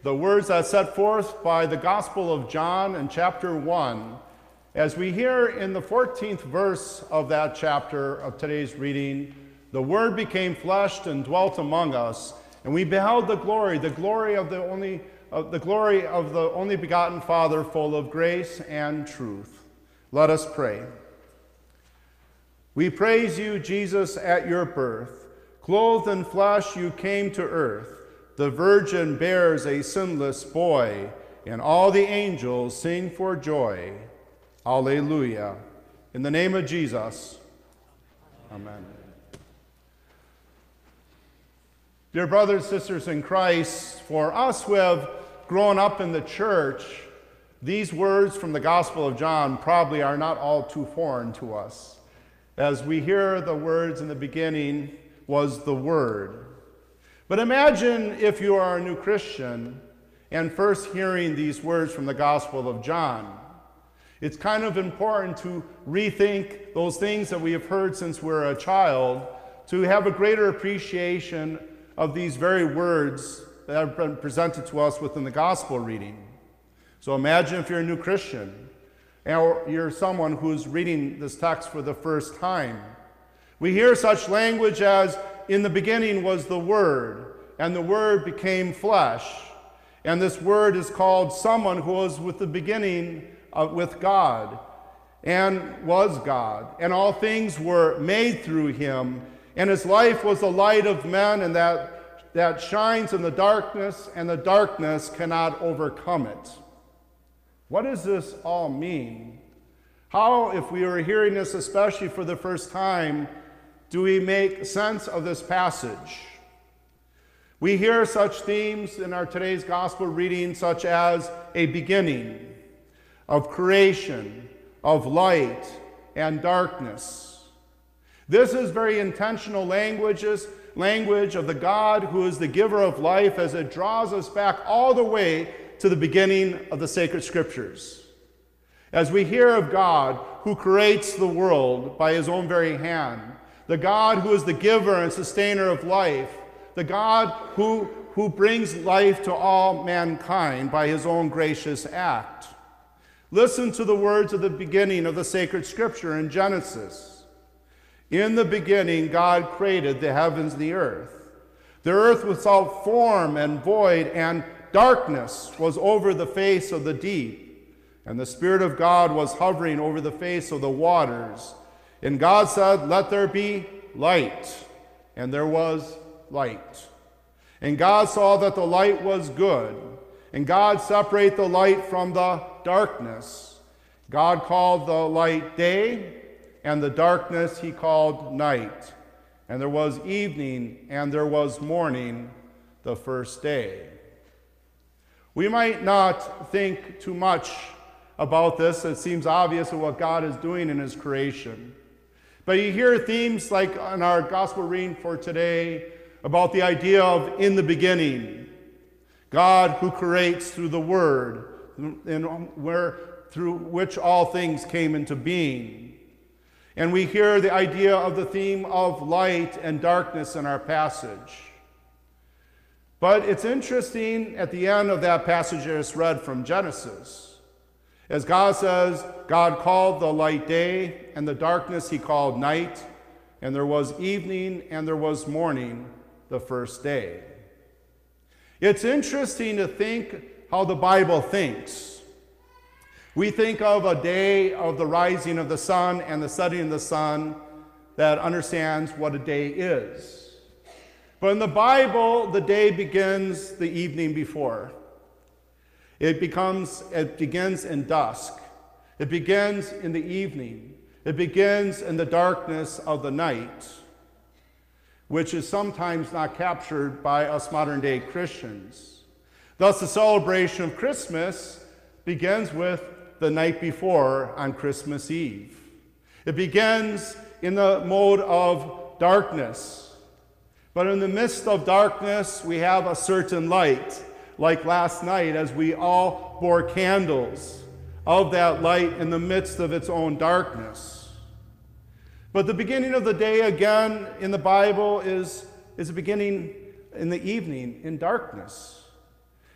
the words that set forth by the Gospel of John in chapter 1, as we hear in the 14th verse of that chapter of today's reading, the Word became flesh and dwelt among us, and we beheld the glory of the only begotten Father, full of grace and truth. Let us pray. We praise you, Jesus, at your birth. Clothed in flesh, you came to earth. The Virgin bears a sinless boy, and all the angels sing for joy. Alleluia. In the name of Jesus, amen. Dear brothers and sisters in Christ, for us who have grown up in the church, these words from the Gospel of John probably are not all too foreign to us. As we hear the words in the beginning was the Word. But imagine if you are a new Christian and first hearing these words from the Gospel of John. It's kind of important to rethink those things that we have heard since we're a child, to have a greater appreciation of these very words that have been presented to us within the Gospel reading. So imagine if you're a new Christian, or you're someone who's reading this text for the first time. We hear such language as, in the beginning was the Word, and the Word became flesh. And this Word is called someone who was with the beginning with God, and was God. And all things were made through him, and his life was the light of men, and that shines in the darkness, and the darkness cannot overcome it. What does this all mean? How, if we were hearing this especially for the first time, do we make sense of this passage? We hear such themes in our today's gospel reading, such as a beginning, of creation, of light and darkness. This is very intentional language of the God who is the giver of life, as it draws us back all the way to the beginning of the sacred scriptures. As we hear of God who creates the world by his own very hand, the God who is the giver and sustainer of life, the God who brings life to all mankind by his own gracious act. Listen to the words of the beginning of the sacred scripture in Genesis. In the beginning, God created the heavens and the earth. The earth was without form and void, and darkness was over the face of the deep. And the Spirit of God was hovering over the face of the waters. And God said, "Let there be light." And there was light. And God saw that the light was good. And God separated the light from the darkness. God called the light day, and the darkness he called night. And there was evening, and there was morning, the first day. We might not think too much about this. It seems obvious of what God is doing in his creation. But you hear themes like in our gospel reading for today about the idea of in the beginning, God who creates through the Word, through which all things came into being. And we hear the idea of the theme of light and darkness in our passage. But it's interesting at the end of that passage I just read from Genesis. As God says, God called the light day, and the darkness he called night, and there was evening, and there was morning, the first day. It's interesting to think how the Bible thinks. We think of a day of the rising of the sun and the setting of the sun that understands what a day is. But in the Bible, the day begins the evening before. It begins in dusk. It begins in the evening. It begins in the darkness of the night, which is sometimes not captured by us modern-day Christians. Thus, the celebration of Christmas begins with the night before on Christmas Eve. It begins in the mode of darkness. But in the midst of darkness, we have a certain light, like last night as we all bore candles of that light in the midst of its own darkness. But the beginning of the day, again, in the Bible is a beginning in the evening, in darkness.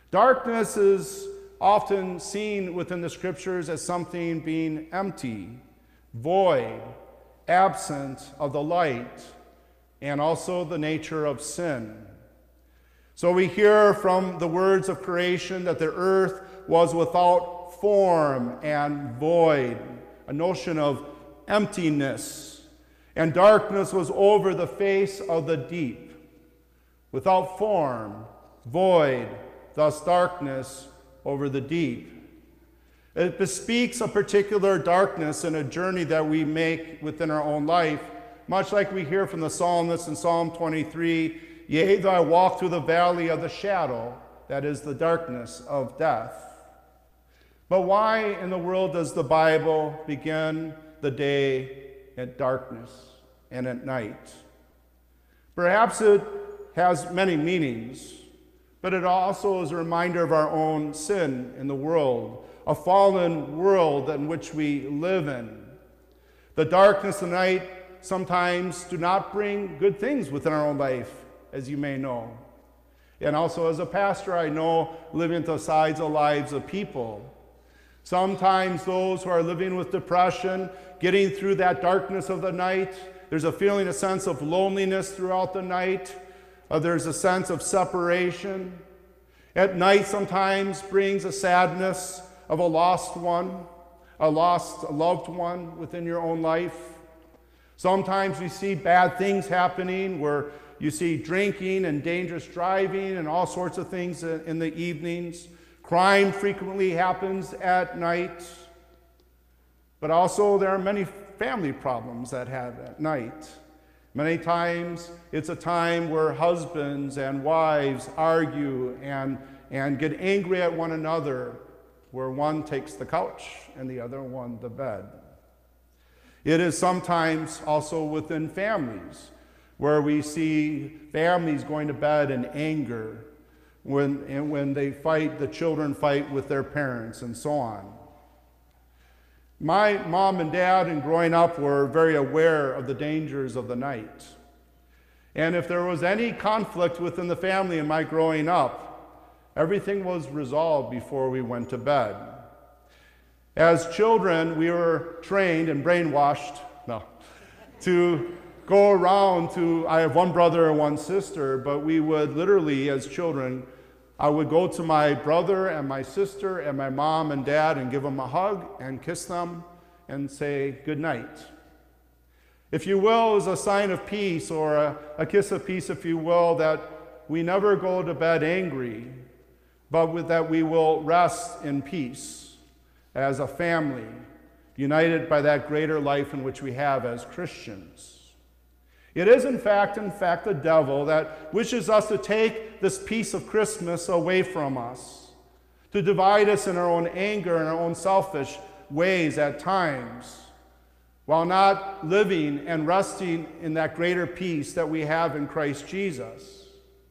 Darkness is often seen within the scriptures as something being empty, void, absent of the light, and also the nature of sin. So we hear from the words of creation that the earth was without form and void, a notion of emptiness, and darkness was over the face of the deep, without form, void, thus darkness over the deep. It bespeaks a particular darkness in a journey that we make within our own life, much like we hear from the psalmist in Psalm 23, "Yea, though I walk through the valley of the shadow," that is the darkness of death. But why in the world does the Bible begin the day at darkness and at night? Perhaps it has many meanings, but it also is a reminder of our own sin in the world, a fallen world in which we live in. The darkness of night sometimes do not bring good things within our own life, as you may know. And also as a pastor, I know living to the sides of lives of people. Sometimes those who are living with depression, getting through that darkness of the night, there's a feeling, a sense of loneliness throughout the night. There's a sense of separation. At night sometimes brings a sadness of a lost one, a lost loved one within your own life. Sometimes we see bad things happening where you see drinking and dangerous driving and all sorts of things in the evenings. Crime frequently happens at night. But also there are many family problems that happen at night. Many times it's a time where husbands and wives argue and get angry at one another, where one takes the couch and the other one the bed. It is sometimes also within families where we see families going to bed in anger when they fight, the children fight with their parents and so on. My mom and dad, in growing up, were very aware of the dangers of the night. And if there was any conflict within the family in my growing up, everything was resolved before we went to bed. As children, we were trained and brainwashed to go around to, I have one brother and one sister, but we would literally, as children, I would go to my brother and my sister and my mom and dad and give them a hug and kiss them and say good night. If you will, as a sign of peace, or a kiss of peace, if you will, that we never go to bed angry, but that we will rest in peace as a family, united by that greater life in which we have as Christians. It is, in fact, the devil that wishes us to take this peace of Christmas away from us, to divide us in our own anger and our own selfish ways at times, while not living and resting in that greater peace that we have in Christ Jesus.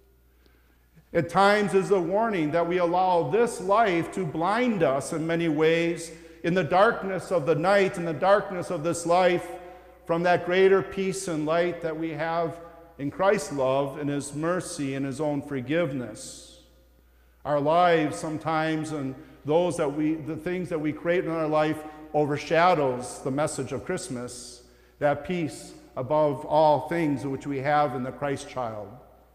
At times is a warning that we allow this life to blind us in many ways in the darkness of the night, in the darkness of this life, from that greater peace and light that we have in Christ's love and His mercy and His own forgiveness. Our lives sometimes and the things that we create in our life overshadows the message of Christmas, that peace above all things which we have in the Christ child.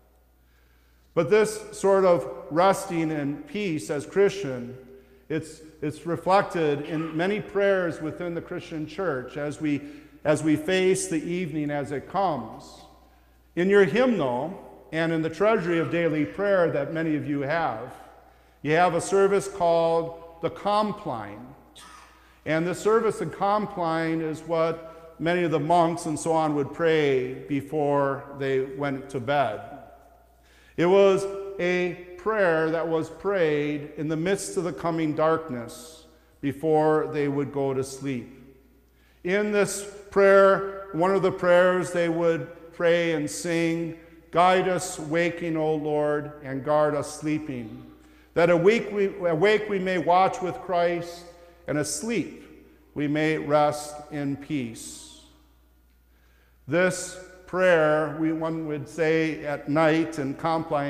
But this sort of resting in peace as Christian, it's reflected in many prayers within the Christian church as we face the evening as it comes. In your hymnal and in the treasury of daily prayer that many of you have a service called the Compline. And the service in Compline is what many of the monks and so on would pray before they went to bed. It was a prayer that was prayed in the midst of the coming darkness before they would go to sleep. In this prayer, one of the prayers they would pray and sing, "Guide us waking, O Lord, and guard us sleeping, that awake we may watch with Christ, and asleep we may rest in peace." This prayer, one would say at night in Compline,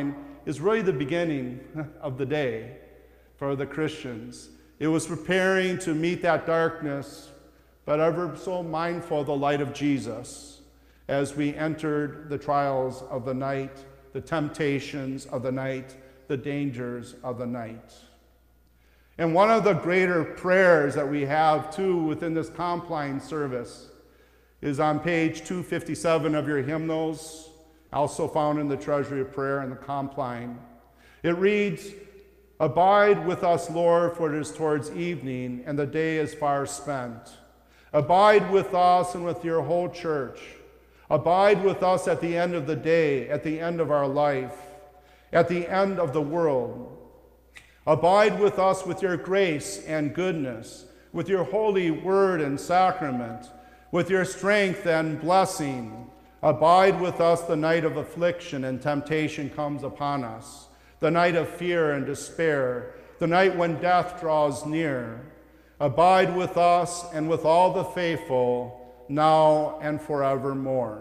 is really the beginning of the day for the Christians. It was preparing to meet that darkness, but ever so mindful of the light of Jesus as we entered the trials of the night, the temptations of the night, the dangers of the night. And one of the greater prayers that we have, too, within this Compline service is on page 257 of your hymnals, also found in the Treasury of Prayer and the Compline. It reads, "Abide with us, Lord, for it is towards evening, and the day is far spent. Abide with us and with your whole church. Abide with us at the end of the day, at the end of our life, at the end of the world. Abide with us with your grace and goodness, with your holy word and sacrament, with your strength and blessing. Abide with us the night of affliction and temptation comes upon us, the night of fear and despair, the night when death draws near. Abide with us and with all the faithful, now and forevermore."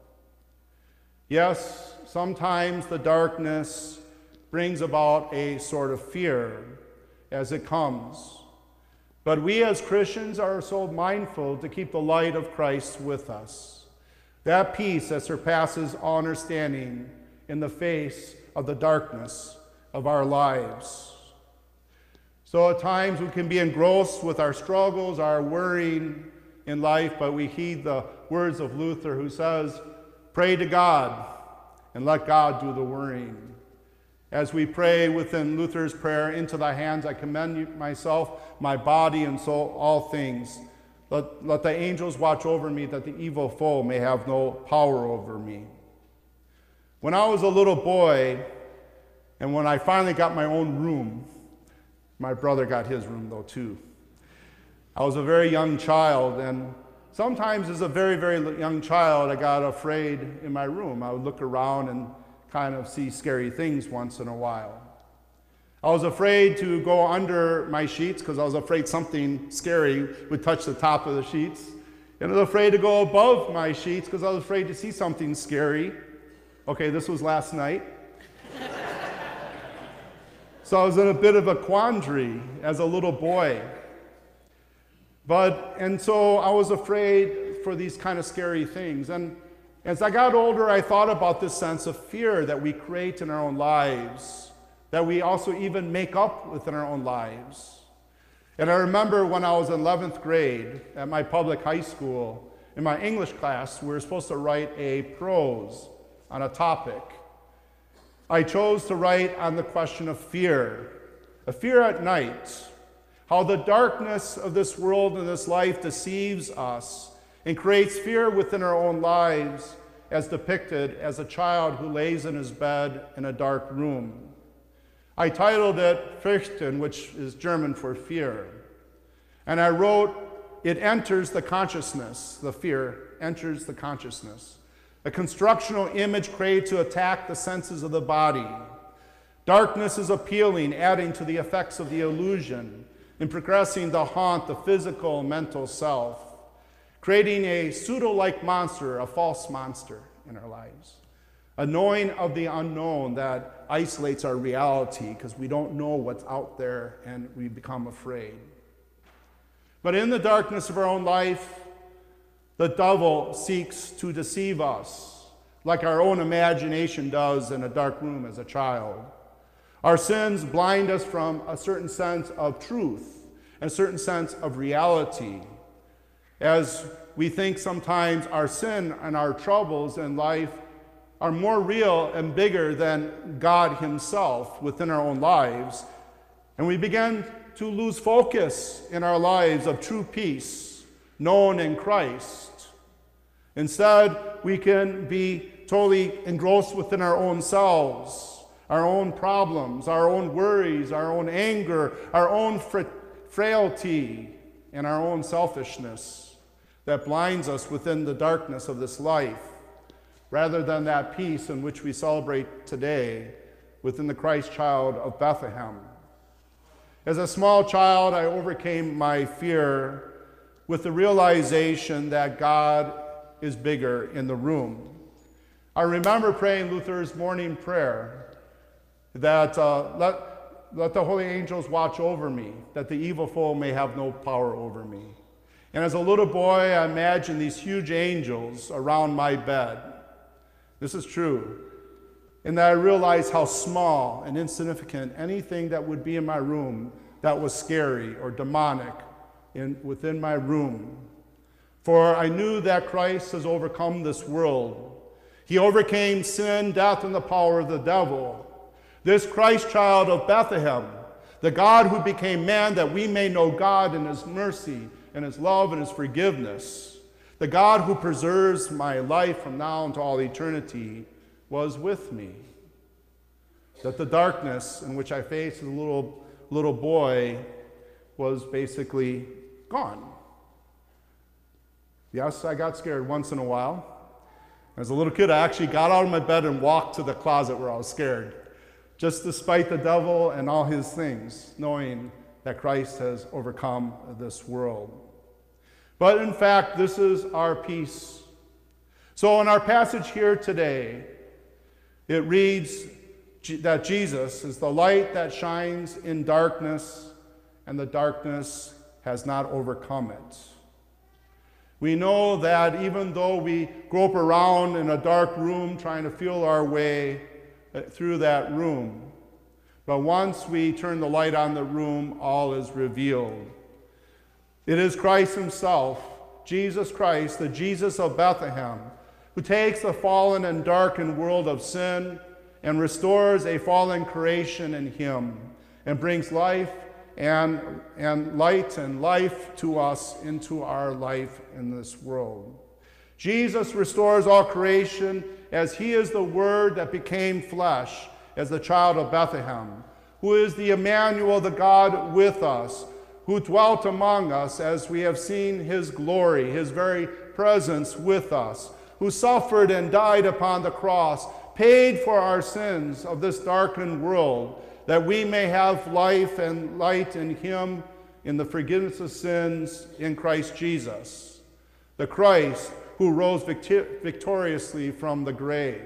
Yes, sometimes the darkness brings about a sort of fear as it comes. But we as Christians are so mindful to keep the light of Christ with us, that peace that surpasses all understanding in the face of the darkness of our lives. So at times we can be engrossed with our struggles, our worrying in life, but we heed the words of Luther, who says, "Pray to God and let God do the worrying." As we pray within Luther's prayer, "Into thy hands I commend myself, my body and soul, all things. Let the angels watch over me, that the evil foe may have no power over me." When I was a little boy, and when I finally got my own room, my brother got his room though too. I was a very young child, and sometimes as a very, very young child, I got afraid in my room. I would look around and kind of see scary things once in a while. I was afraid to go under my sheets because I was afraid something scary would touch the top of the sheets. And I was afraid to go above my sheets because I was afraid to see something scary. Okay, this was last night. So I was in a bit of a quandary as a little boy. And so I was afraid for these kind of scary things. And as I got older, I thought about this sense of fear that we create in our own lives, that we also even make up within our own lives. And I remember when I was in 11th grade at my public high school, in my English class, we were supposed to write a prose on a topic. I chose to write on the question of fear, a fear at night, how the darkness of this world and this life deceives us and creates fear within our own lives, as depicted as a child who lays in his bed in a dark room. I titled it Fürchten, which is German for fear. And I wrote, "It enters the consciousness," the fear enters the consciousness. A constructional image created to attack the senses of the body. Darkness is appealing, adding to the effects of the illusion, and progressing to haunt the physical and mental self, creating a pseudo-like monster, a false monster in our lives. A knowing of the unknown that isolates our reality because we don't know what's out there and we become afraid. But in the darkness of our own life, the devil seeks to deceive us, like our own imagination does in a dark room as a child. Our sins blind us from a certain sense of truth, a certain sense of reality, as we think sometimes our sin and our troubles in life are more real and bigger than God himself within our own lives. And we begin to lose focus in our lives of true peace known in Christ. Instead, we can be totally engrossed within our own selves, our own problems, our own worries, our own anger, our own frailty, and our own selfishness that blinds us within the darkness of this life, rather than that peace in which we celebrate today within the Christ child of Bethlehem. As a small child, I overcame my fear with the realization that God is bigger in the room. I remember praying Luther's morning prayer, that let the holy angels watch over me, that the evil foe may have no power over me. And as a little boy, I imagined these huge angels around my bed. This is true. And that I realized how small and insignificant anything that would be in my room that was scary or demonic within my room. For I knew that Christ has overcome this world. He overcame sin, death, and the power of the devil. This Christ child of Bethlehem, the God who became man that we may know God in his mercy and his love and his forgiveness, the God who preserves my life from now unto all eternity, was with me. That the darkness in which I faced as a little boy was basically gone. Yes, I got scared once in a while. As a little kid, I actually got out of my bed and walked to the closet where I was scared, just despite the devil and all his things, knowing that Christ has overcome this world. But in fact, this is our peace. So in our passage here today, it reads that Jesus is the light that shines in darkness, and the darkness has not overcome it. We know that even though we grope around in a dark room trying to feel our way through that room, but once we turn the light on the room, all is revealed. It is Christ himself, Jesus Christ, the Jesus of Bethlehem, who takes the fallen and darkened world of sin and restores a fallen creation in him and brings life and light and life to us into our life in this world. Jesus restores all creation as he is the Word that became flesh as the child of Bethlehem, who is the Emmanuel, the God with us, who dwelt among us as we have seen his glory, his very presence with us, who suffered and died upon the cross, paid for our sins of this darkened world, that we may have life and light in him in the forgiveness of sins in Christ Jesus, the Christ who rose victoriously from the grave.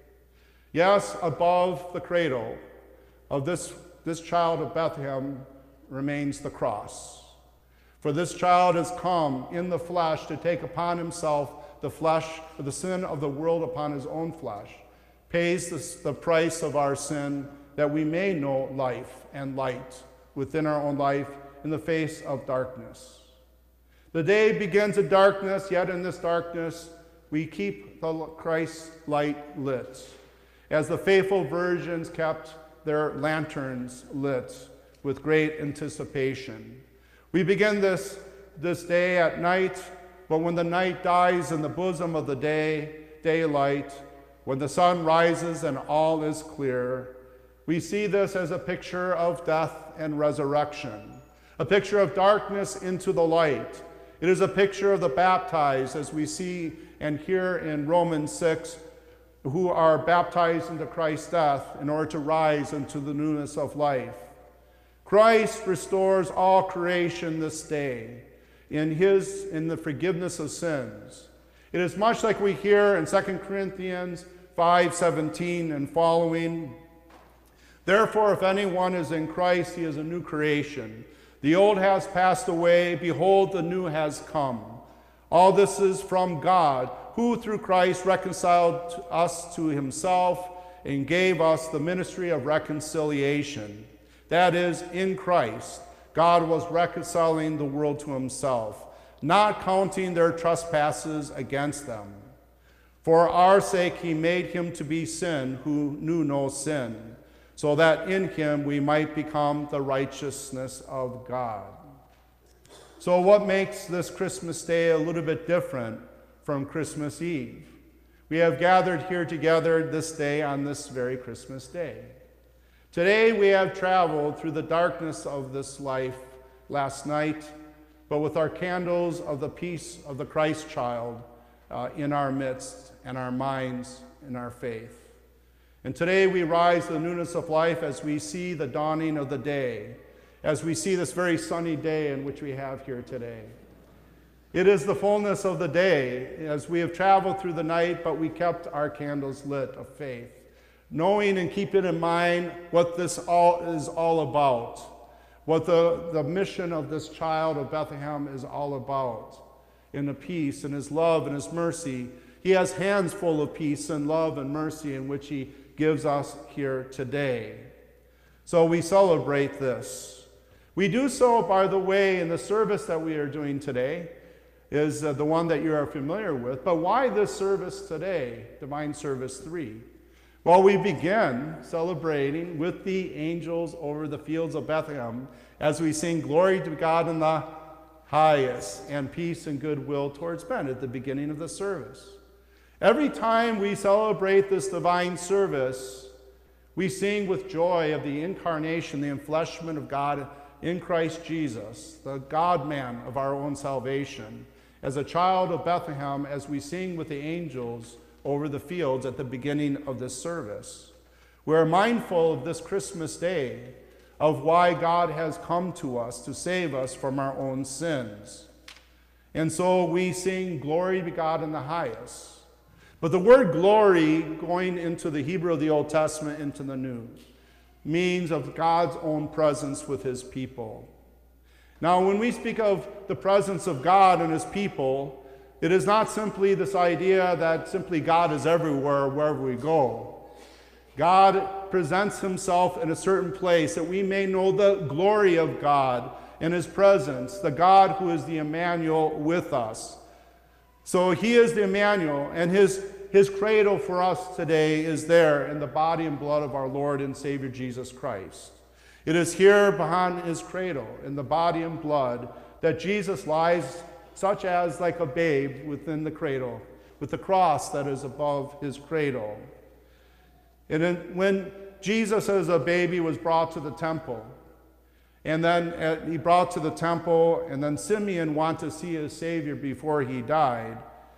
Yes, above the cradle of this child of Bethlehem remains the cross. For this child has come in the flesh to take upon himself the sin of the world upon his own flesh, pays the price of our sin that we may know life and light within our own life in the face of darkness. The day begins in darkness, yet in this darkness we keep the Christ's light lit, as the faithful virgins kept their lanterns lit with great anticipation. We begin this day at night, but when the night dies in the bosom of the daylight, when the sun rises and all is clear, we see this as a picture of death and resurrection, a picture of darkness into the light. It is a picture of the baptized, as we see and hear in Romans 6, who are baptized into Christ's death in order to rise into the newness of life. Christ restores all creation this day in the forgiveness of sins. It is much like we hear in 2 Corinthians 5:17 and following. Therefore, if anyone is in Christ, he is a new creation. The old has passed away, behold, the new has come. All this is from God, who through Christ reconciled us to himself and gave us the ministry of reconciliation. That is, in Christ, God was reconciling the world to himself, not counting their trespasses against them. For our sake he made him to be sin who knew no sin, so that in him we might become the righteousness of God. So what makes this Christmas day a little bit different from Christmas Eve? We have gathered here together this day on this very Christmas day. Today we have traveled through the darkness of this life last night, but with our candles of the peace of the Christ child in our midst and our minds and our faith. And today we rise to the newness of life as we see the dawning of the day, as we see this very sunny day in which we have here today. It is the fullness of the day as we have traveled through the night, but we kept our candles lit of faith, knowing and keeping in mind what this all is all about, what the mission of this child of Bethlehem is all about, in the peace and his love and his mercy. He has hands full of peace and love and mercy in which he gives us here today. So we celebrate this. We do so, by the way, in the service that we are doing today is the one that you are familiar with. But why this service today, Divine Service 3? Well, we begin celebrating with the angels over the fields of Bethlehem as we sing glory to God in the highest and peace and goodwill towards men at the beginning of the service. Every time we celebrate this divine service, we sing with joy of the incarnation, the enfleshment of God in Christ Jesus, the God-man of our own salvation. As a child of Bethlehem, as we sing with the angels over the fields at the beginning of this service. We're mindful of this Christmas day, of why God has come to us to save us from our own sins. And so we sing glory to God in the highest. But the word glory, going into the Hebrew of the Old Testament into the New, means of God's own presence with his people. Now, when we speak of the presence of God and his people, it is not simply this idea that simply God is everywhere, wherever we go. God presents himself in a certain place that we may know the glory of God in his presence, the God who is the Emmanuel with us. So he is the Emmanuel, and his cradle for us today is there in the body and blood of our Lord and Savior Jesus Christ. It is here behind his cradle, in the body and blood, that Jesus lies such as like a babe within the cradle, with the cross that is above his cradle. And then when Jesus as a baby was brought to the temple, and then he brought to the temple, and then Simeon wanted to see his Savior before he died,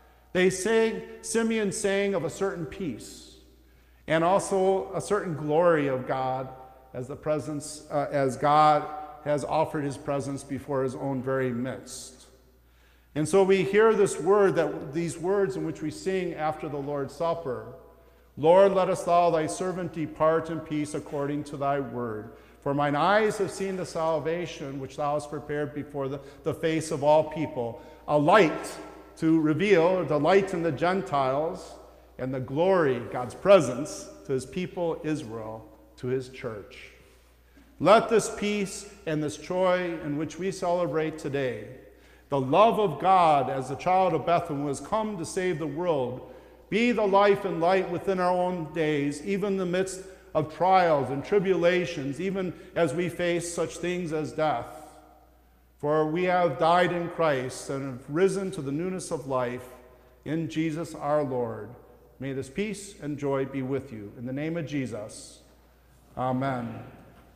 Simeon sang of a certain peace, and also a certain glory of God as the presence, as God has offered his presence before his own very midst. And so we hear this word, these words in which we sing after the Lord's Supper. Lord, lettest thou thy servant depart in peace according to thy word. For mine eyes have seen the salvation which thou hast prepared before the face of all people, a light to reveal the light in the Gentiles and the glory, God's presence, to his people Israel, to his church. Let this peace and this joy in which we celebrate today, the love of God as the child of Bethlehem who has come to save the world, be the life and light within our own days, even in the midst of trials and tribulations, even as we face such things as death. For we have died in Christ and have risen to the newness of life in Jesus our Lord. May this peace and joy be with you. In the name of Jesus, amen.